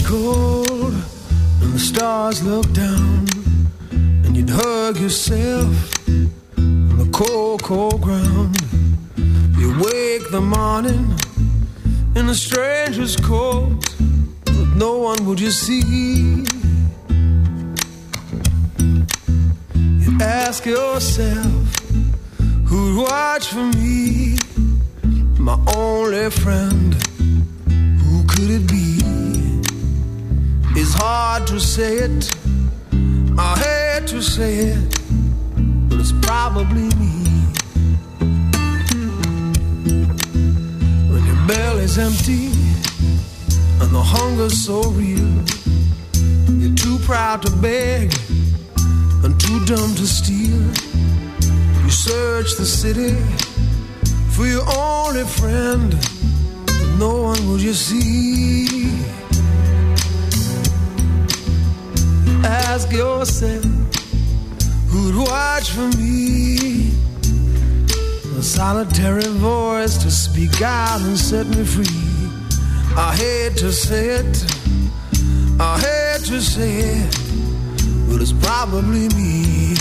cold and the stars look down, and you'd hug yourself on the cold, cold ground. You wake the morning in a stranger's coat, but no one would you see. You ask yourself, who'd watch for me? My only friend, who could it be? It's hard to say it, I hate to say it, but it's probably me. When your belly's empty and the hunger's so real, you're too proud to beg and too dumb to steal. You search the city for your only friend, but no one will you see. Ask yourself, who'd watch for me? A solitary voice to speak out and set me free. I hate to say it, I hate to say it, but it's probably me.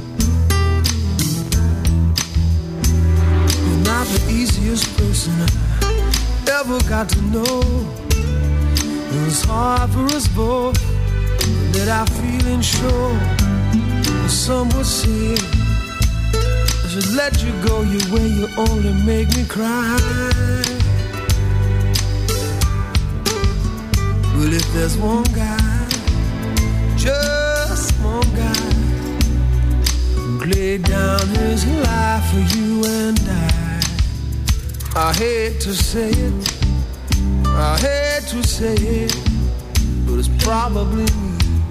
You're not the easiest person I ever got to know. It was hard for us both, that I feeling sure. Some would say I should let you go your way, you only make me cry. Well, if there's one guy, just one guy, who laid down his life for you and I hate to say it, I hate to say it, but it's probably me.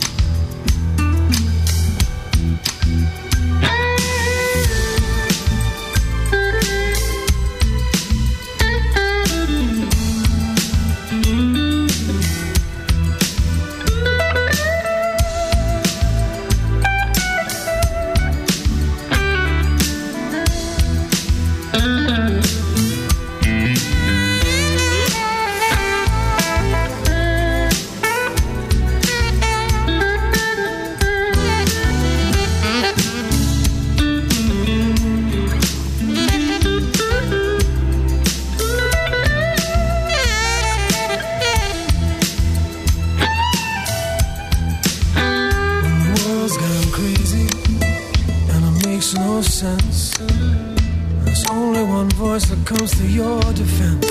Comes to your defense.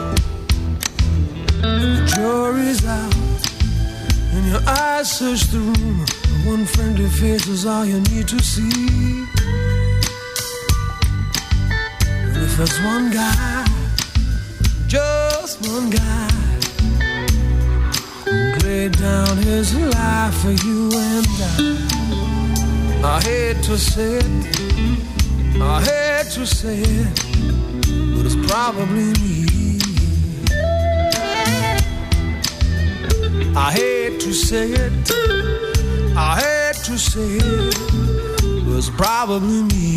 The jury's out and your eyes search the room. One friendly face is all you need to see. And if there's one guy, just one guy, who laid down his life for you and I hate to say it, I hate to say it, but it's probably me. I hate to say it, I hate to say it, but it's probably me.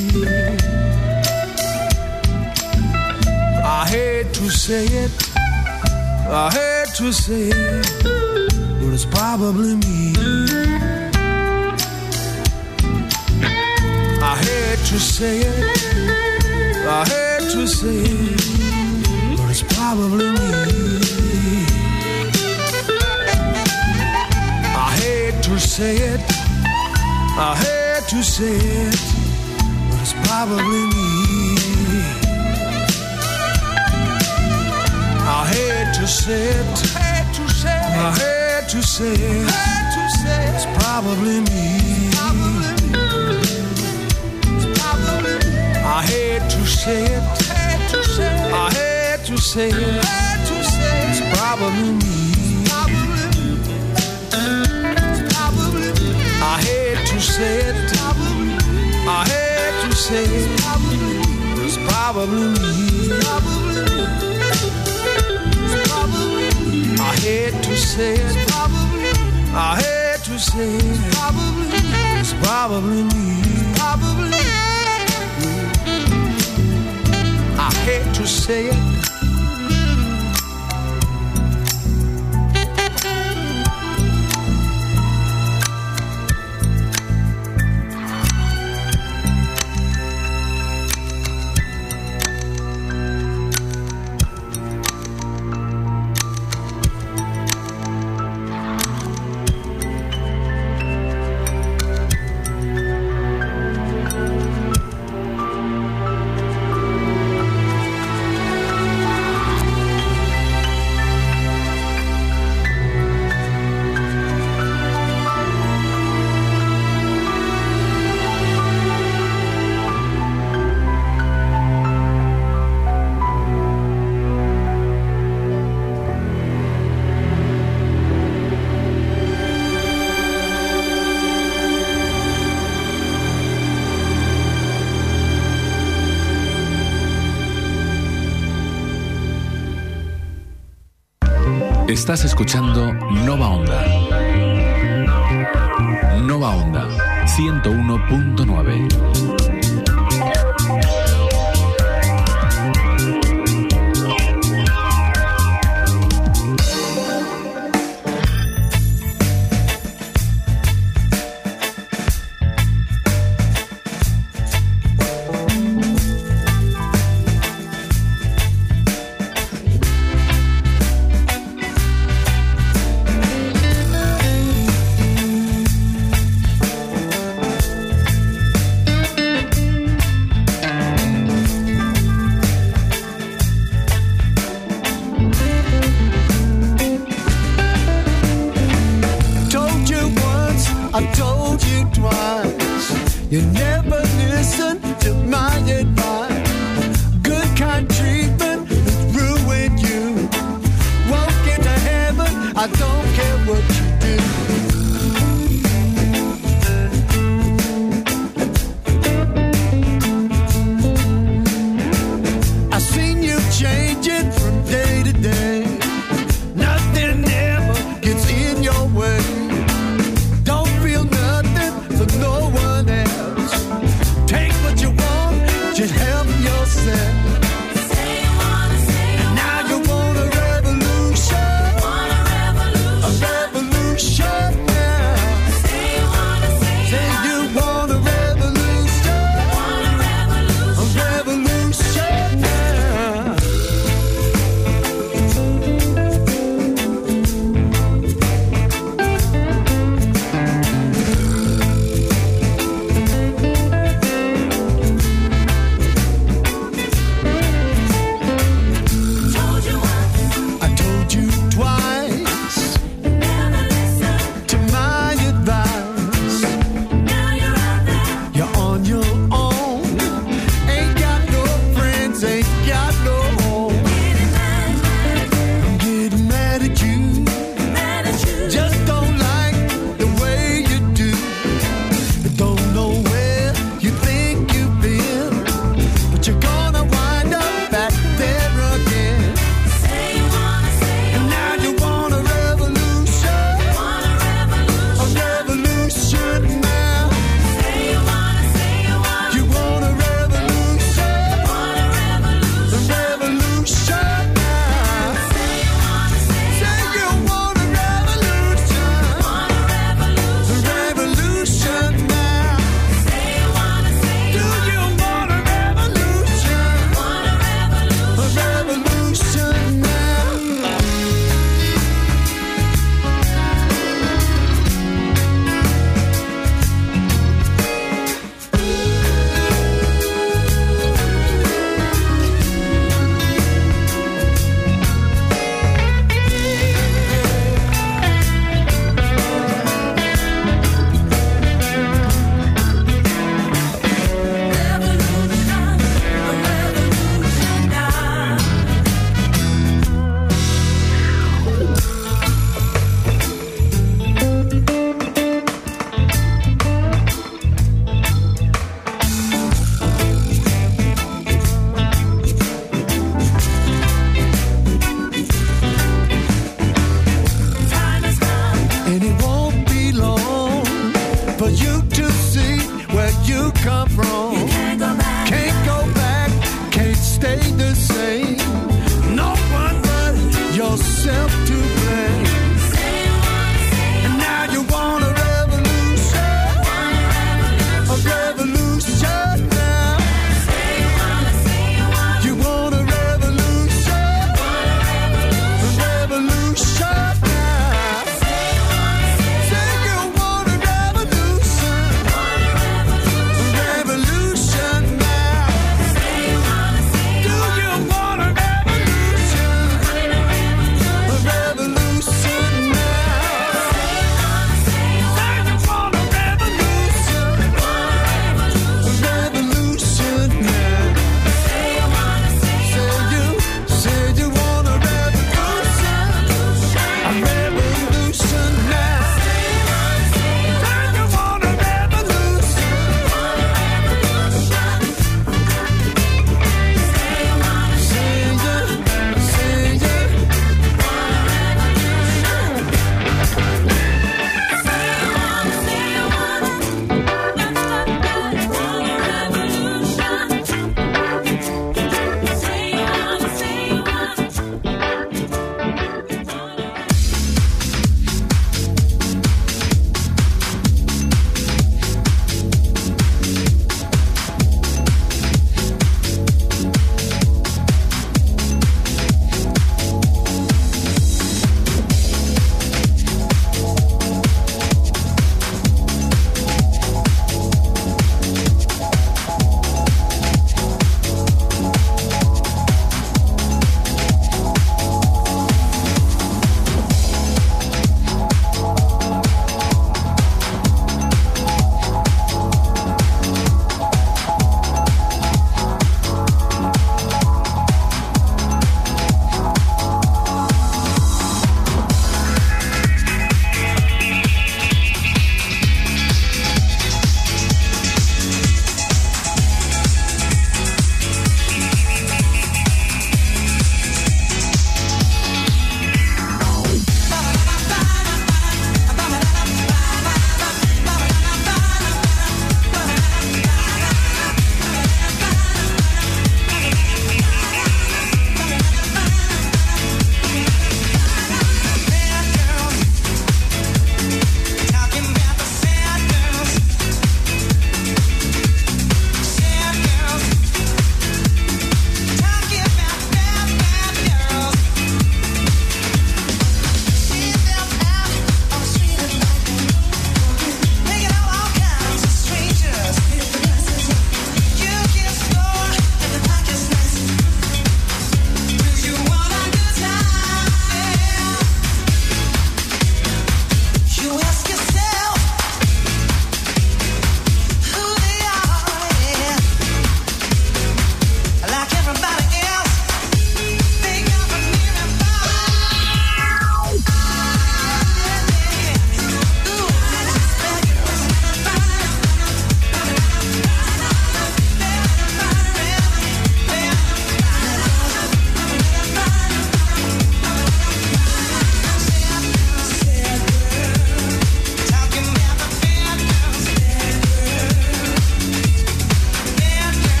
I hate to say it, I hate to say it, but it's probably me. I hate to say it, I hate to say it, but it's probably me. I hate to say it, I hate to say it, but it's probably me. I hate to say it, I hate to say it, it's probably me. I hate to say it, I hate to say it, it's probably me. I hate to say it, I hate to say it, it's probably me. I hate to say it, I hate to say it, it's probably me. I hate to say it. Estás escuchando Nova Onda. Nova Onda 101.9. Don't feel nothing for no one else.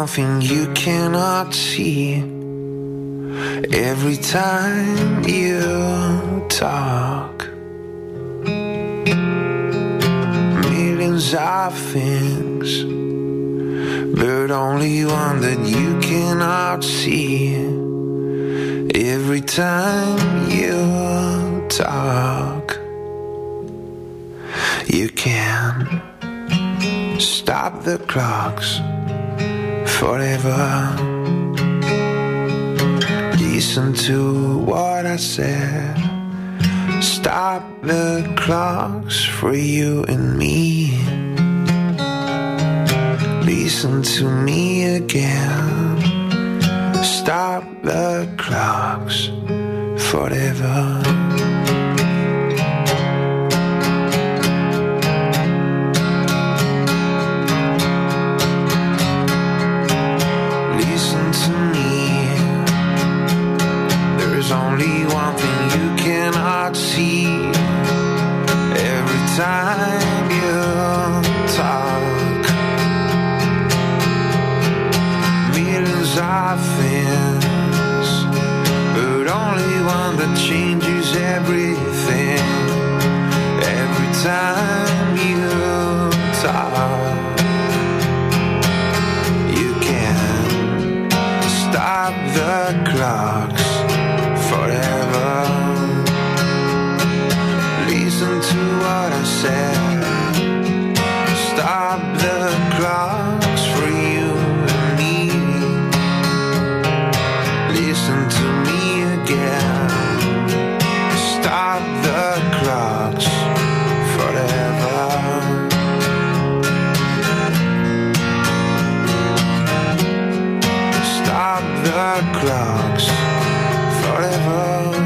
one thing you cannot see. Every time you talk, millions of things, but only one that you cannot see. Every time you talk, you can stop the clocks forever. Listen to what I said. Stop the clocks for you and me. Listen to me again. Stop the clocks forever. Listen to me. There's only one thing you cannot see. Every time you talk, millions of things, but only one that changes everything. Every time you talk, you can stop the clocks forever. Listen to what I said. Stop the clocks for you and me. Listen to me again. Stop the clocks forever. Stop the clocks forever.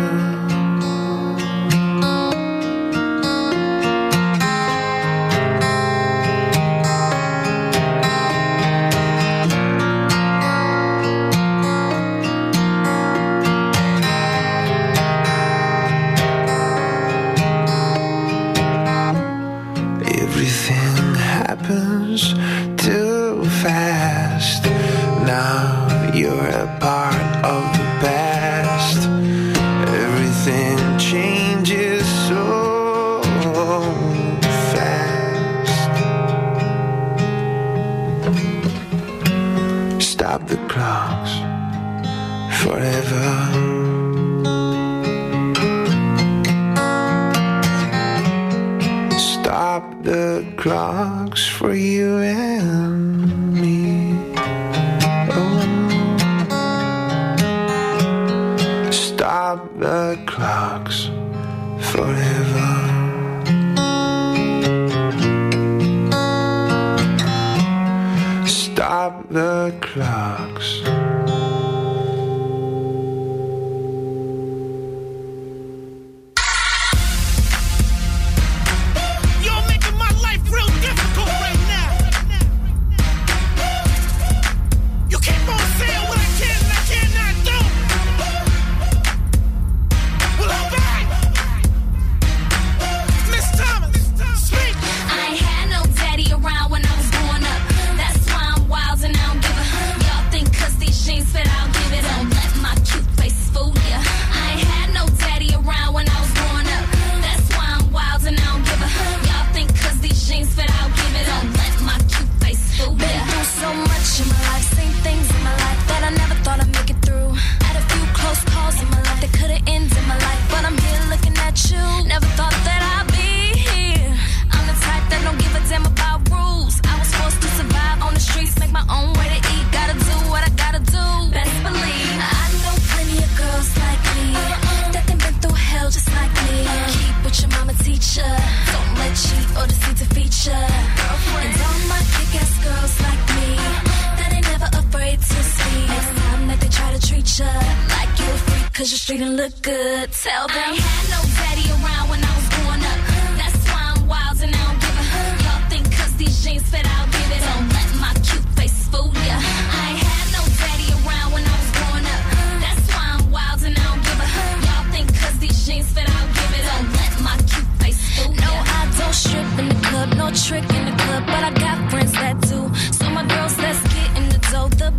Everything happens too fast. Now you're a part of the past. Everything changes so fast. Stop the clocks forever. Stop the clocks for you and me. Oh. Stop the clocks forever. Stop the clocks. Cause you're straight and look good. Tell them I ain't had no daddy around when I was growing up. That's why I'm wild and I don't give a y'all think cause these jeans fit, I'll give it. Don't let my cute face fool ya. I ain't had no daddy around when I was growing up. That's why I'm wild and I don't give a y'all think cause these jeans fit, I'll give it. Don't let my cute face fool ya. No, I don't strip in the club, no trick in the club, but I got friends that do. So my girls, let's get in the dough. The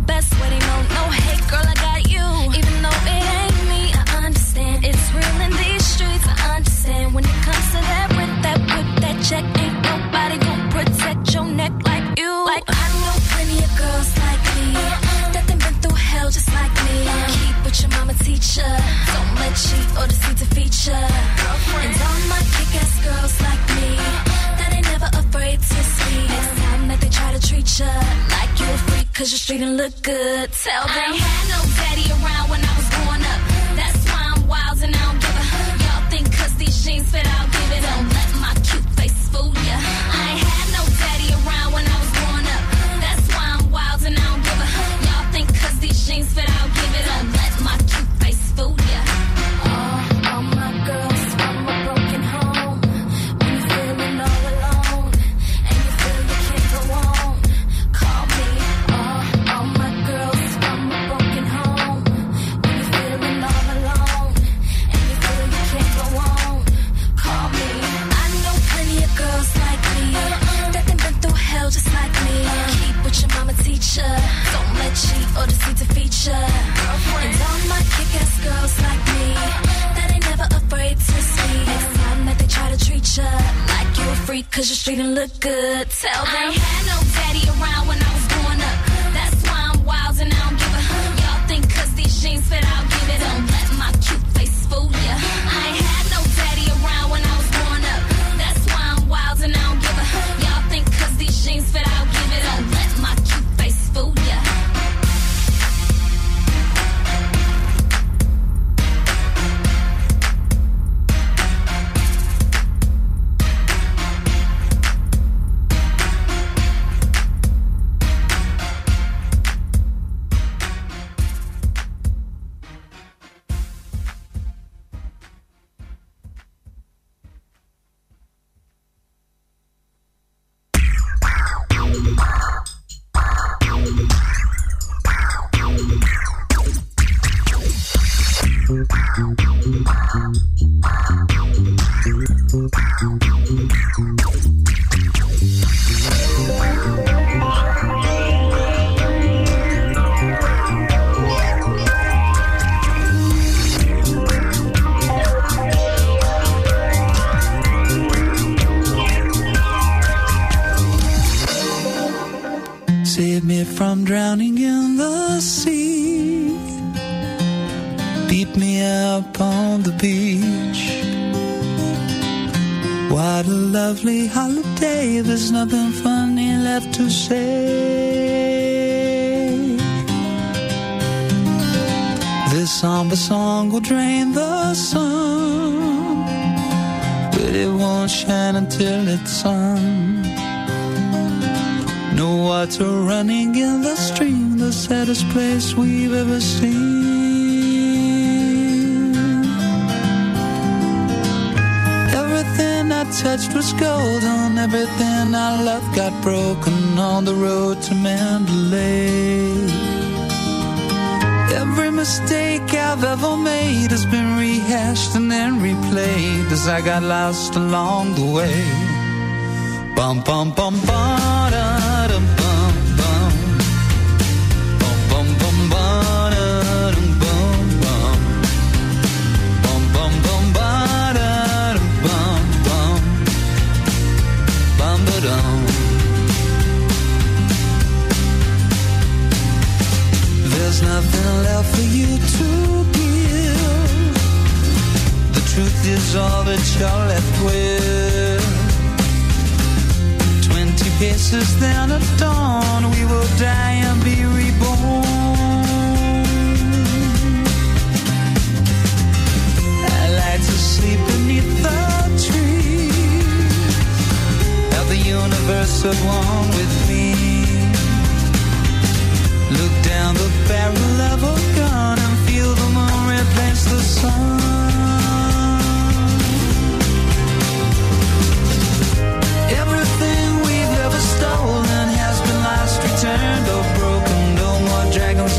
ya. Don't let cheat or deceit defeat ya. And all my kick-ass girls like me that ain't never afraid to speak. Next time that they try to treat ya like you a freak, cause you're straight and look good. Tell them I ain't had no daddy around when I was growing up. That's why I'm wild and I don't give a. Y'all think cause these jeans fit, I'll give it. Don't let my cute face fool ya. I ain't had no daddy around when I was growing up. That's why I'm wild and I don't give a. Y'all think cause these jeans fit, I'll give it. Don't let my cute face fool ya. All my girls from a broken home. When you're feeling all alone and you feel you can't go on, call me. All my girls from a broken home. When you're feeling all alone and you feel you can't go on, call me. I know plenty of girls like me that done been through hell just like me. Keep what your mama teach ya. Don't let cheat or deceit defeat ya. And all my kick-ass girls like me that ain't never afraid to speak. Next time that they try to treat ya like you a freak, cause you're straight and look good. Tell them I ain't had no daddy around when I was growing up. That's why I'm wild and I don't give a. Y'all think cause these jeans fit, I'll give it. Don't let my cute face fool ya. I ain't had no daddy around when I was growing up. That's why I'm wild and I don't give a. Y'all think cause these jeans fit, I'll give it. Don't let my cute face fool ya. Save me from drowning in the sea. Beat me up on the beach. What a lovely holiday. There's nothing funny left to say. This somber song will drain the sun, but it won't shine until it's sung. No water running in the stream, the saddest place we've ever seen. Everything I touched was golden, everything I loved got broken on the road to Mandalay. Every mistake I've ever made has been rehashed and then replayed as I got lost along the way. Bum bum bum ba da dum bum bum. Bum bum bum ba da dum bum bum. Bum bum bum ba da dum bum bum. Bum ba dum. There's nothing left for you to give. The truth is all that you're left with. 20 paces then at dawn, we will die and be reborn. I like to sleep beneath the trees, have the universe at one with me. Look down the barrel of a gun and feel the moon replace the sun. Everything we've ever stolen has been lost, returned, or broken. No more dragon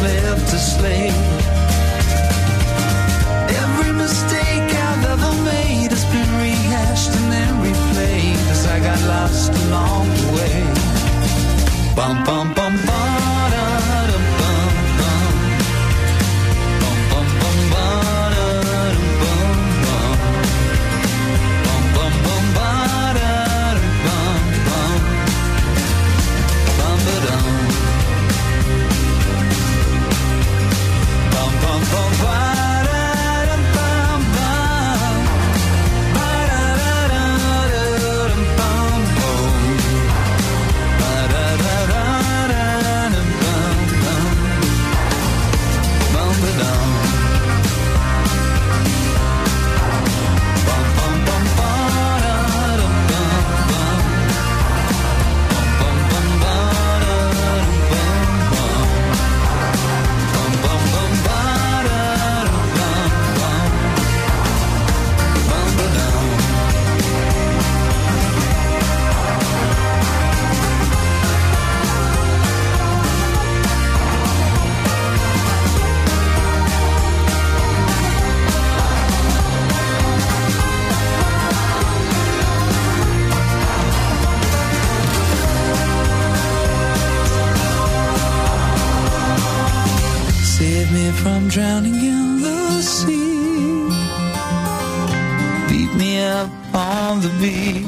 upon the beach.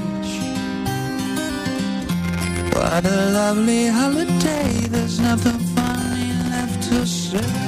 What a lovely holiday, there's nothing funny left to say.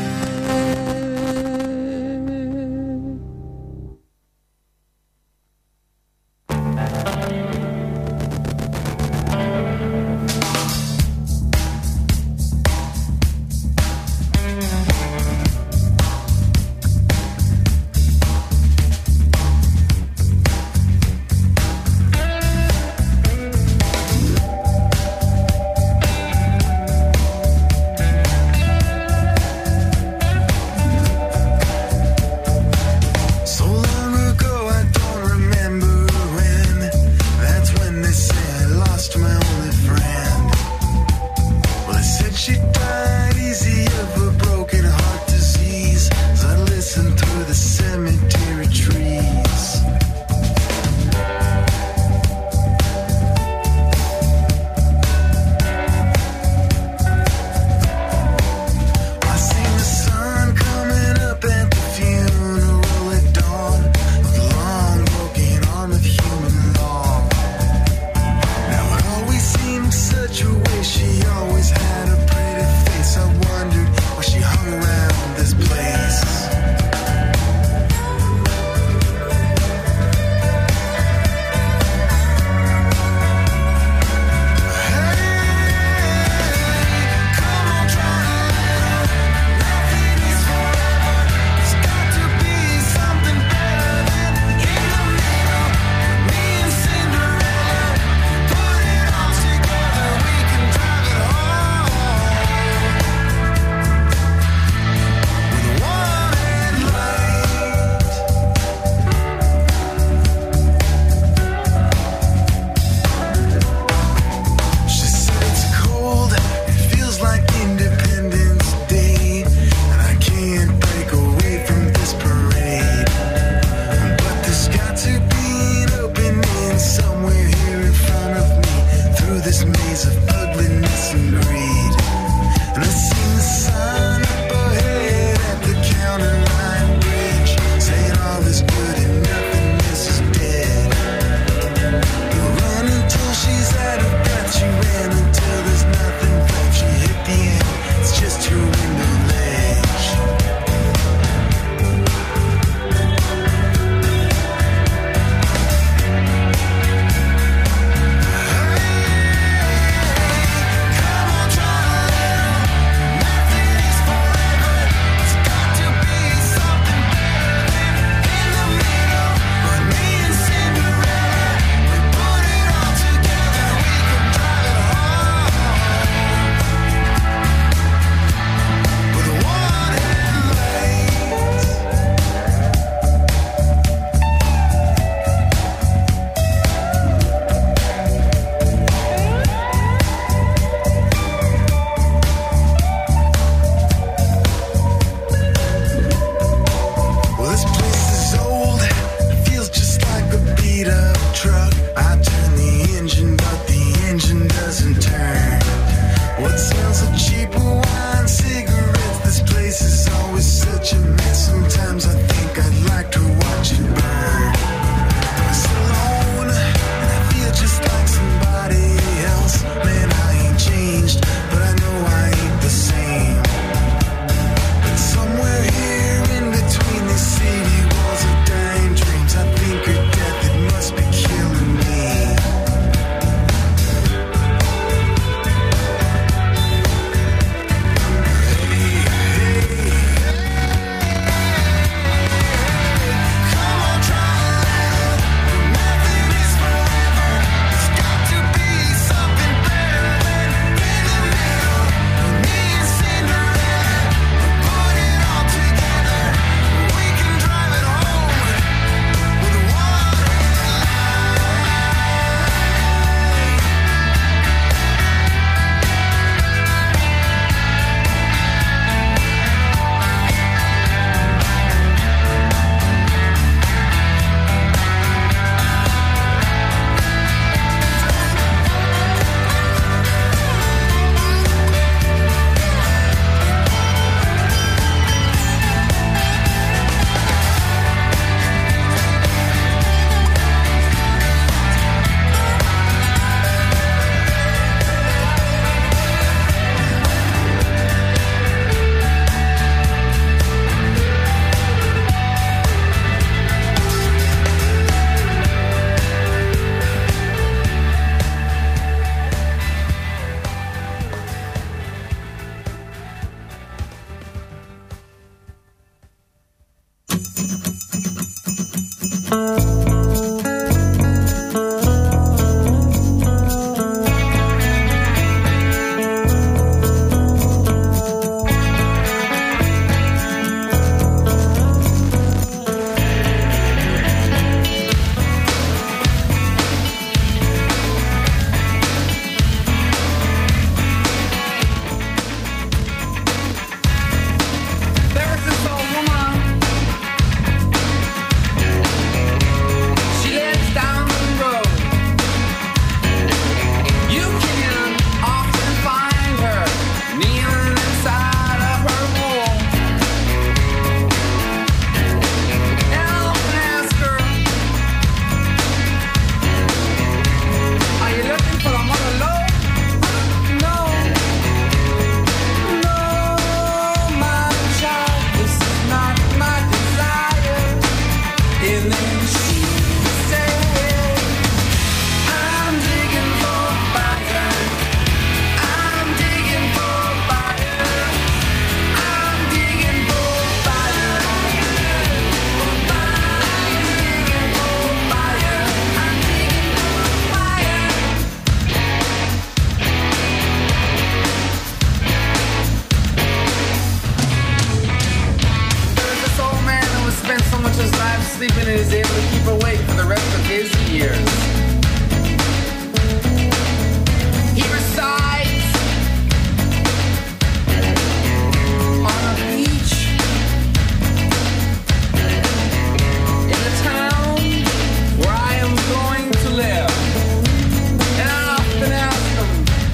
sleeping and is able to keep awake for the rest of his years. He resides on a beach in the town where I am going to live. And I often ask him,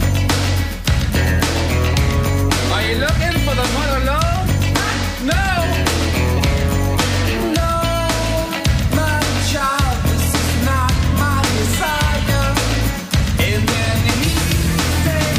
are you looking for the mother love? No! No, my child, this is not my desire. And then he said,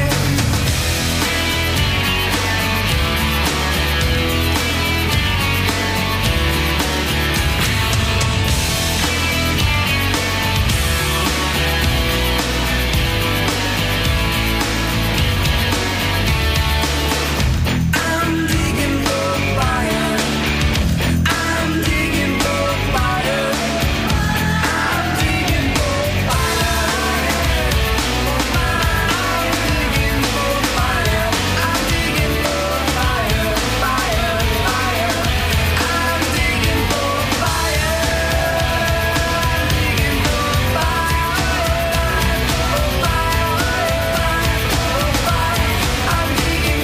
I'm digging for fire. I'm digging for fire. I'm digging for fire. I'm digging for fire. I'm digging for fire. Fire, fire. I'm digging for fire. Digging for I'm digging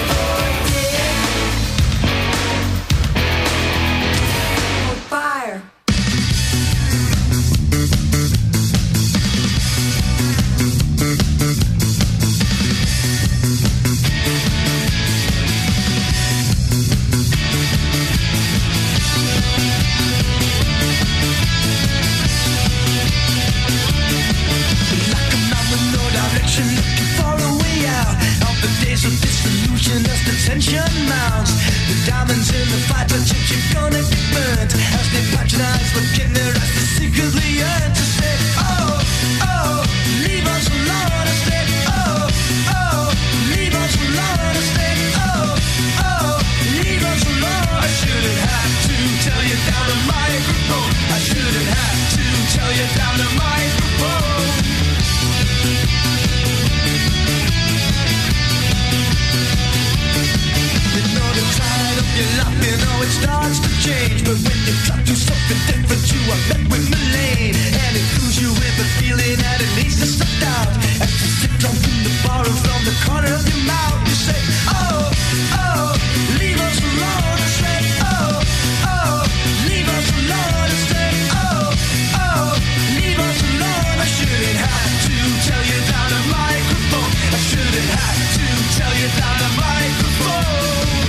for fire. Like a man with no direction, looking for a way out of the days of disillusion as the tension mounts. The diamonds in the fight are you're gonna get burnt as they patronize what can their eyes to secretly yearn to say, oh, oh, leave us alone. I said, oh, oh, leave us alone. I said, oh, oh, leave us alone. I shouldn't have to tell you down the microphone. I shouldn't have to tell you down the microphone. You know the tide of your life, you know it starts to change. But when you drop to something different, you are met with Malane. And it fills you with a feeling that it needs to stop out. As you sip drunk in the bar and from the corner of your mouth, you say, oh, oh, leave us alone. I say, oh, oh, leave us alone. I say, oh, oh, leave us alone. I shouldn't have to tell you down the microphone. I shouldn't have to tell you down the microphone.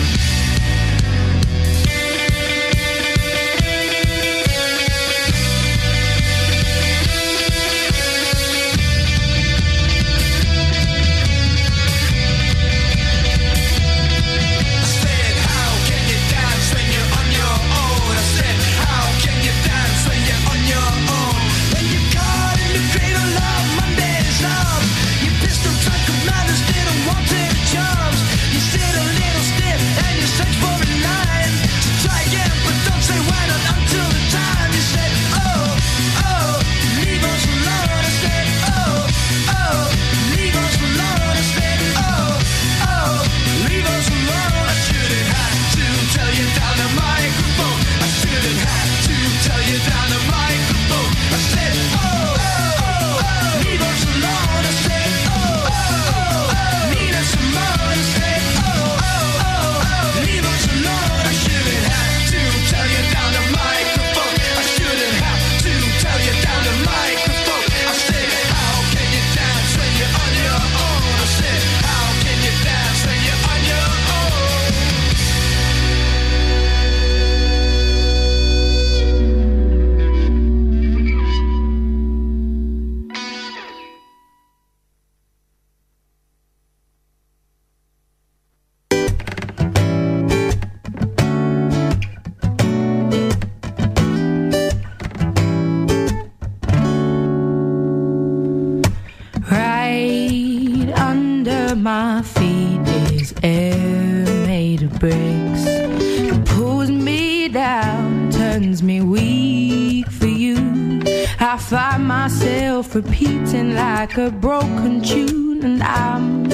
my feet is air made of bricks. It pulls me down, turns me weak for you. I find myself repeating like a broken tune, and I'm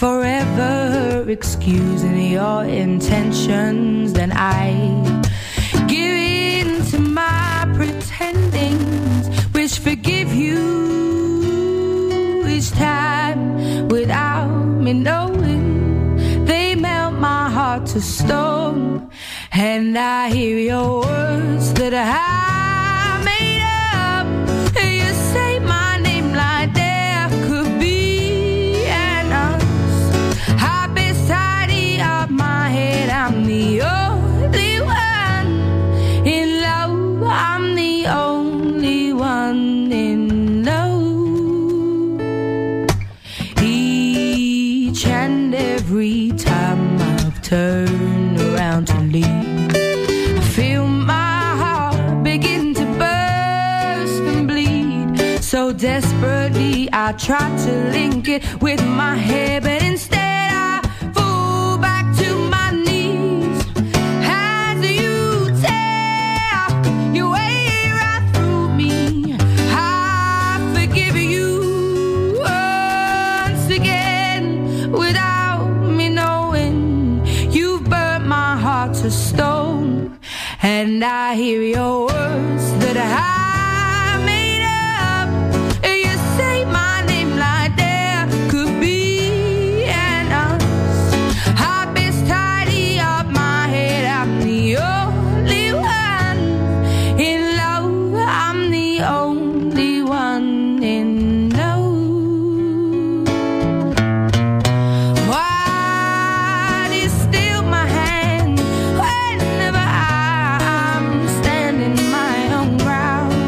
forever excusing your intentions. Then I give in to my of stone, and I hear your words that I made up. You say my name like there could be an us. I best tidy up my head. I'm the only one in love. I'm the only one in love. Each and every time I've turned around to leave, I feel my heart begin to burst and bleed. So desperately I try to link it with my head, but instead I fall back to my knees. As you tear your way right through me, I forgive you once again without me knowing. You've burnt my heart to stone, and I hear your words that I made up. You say my name like there could be an us. I best tidy up my head. I'm the only one in love. I'm the only one in love. Why do you steal my hand whenever I'm standing my own ground?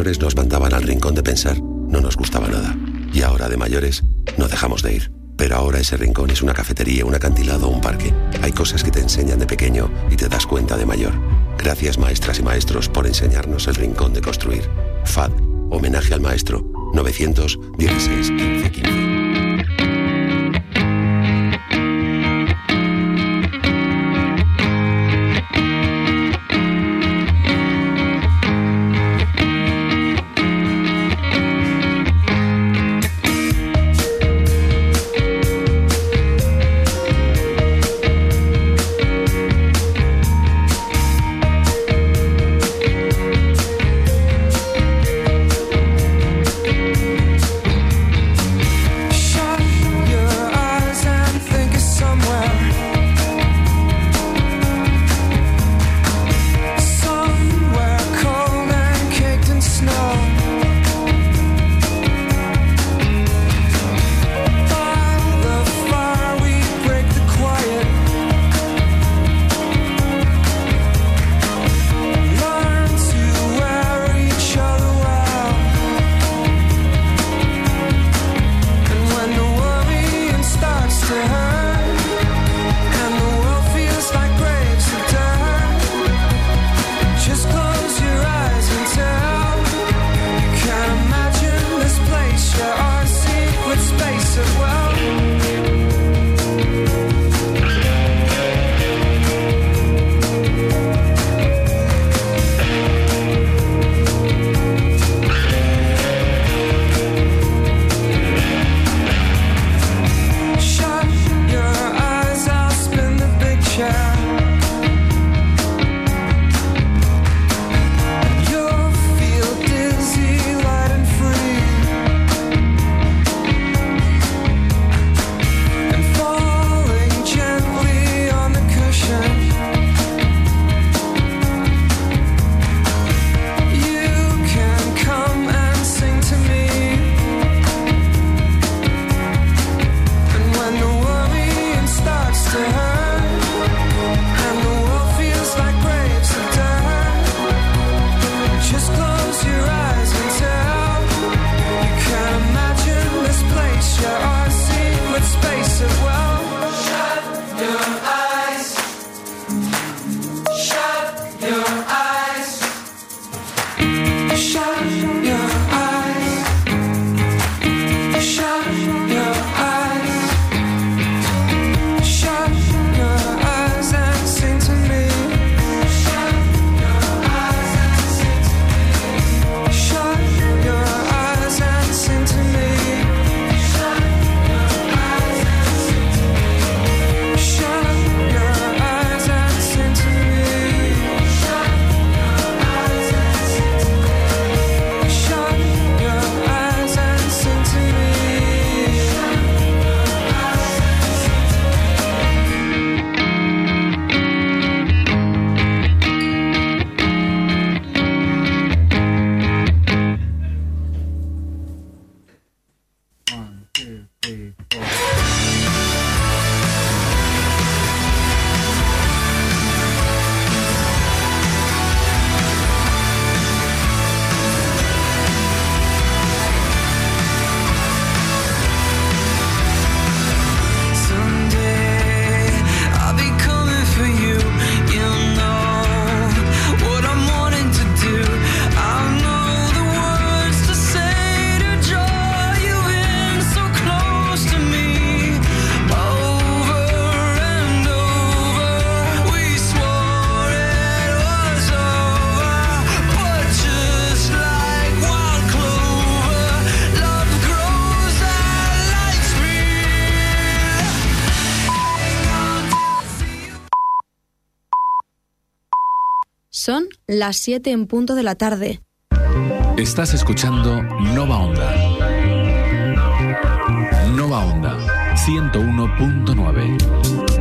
profesores nos mandaban al rincón de pensar, no nos gustaba nada. Y ahora, de mayores, no dejamos de ir. Pero ahora ese rincón es una cafetería, un acantilado o un parque. Hay cosas que te enseñan de pequeño y te das cuenta de mayor. Gracias, maestras y maestros, por enseñarnos el rincón de construir. FAD, homenaje al maestro. 916 15 15. Son las 7 en punto de la tarde. Estás escuchando Nova Onda. Nova Onda 101.9.